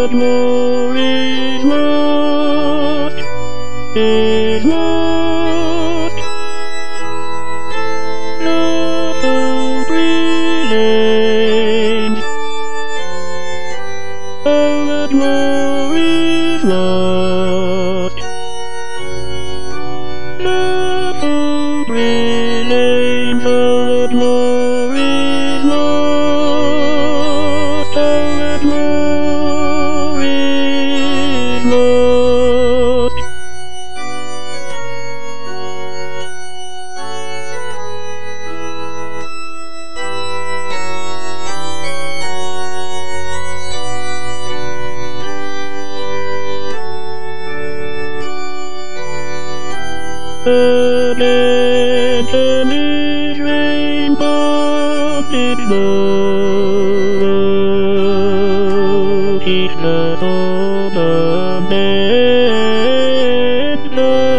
but more is lost, is lost. Love so brilliant, oh, but more is lost. Love so brilliant, oh, but more is lost, oh, but more is lost. Again, this rain-buffeted love keeps the soul of dead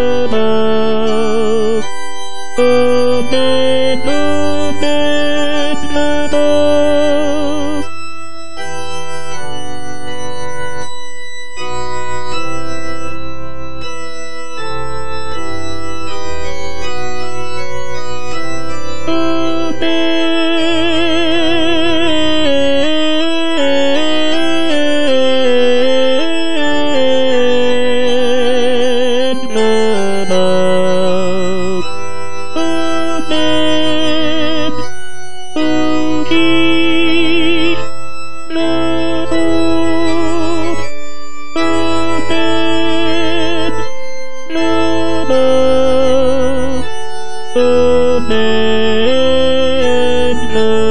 love, of dead love. Love.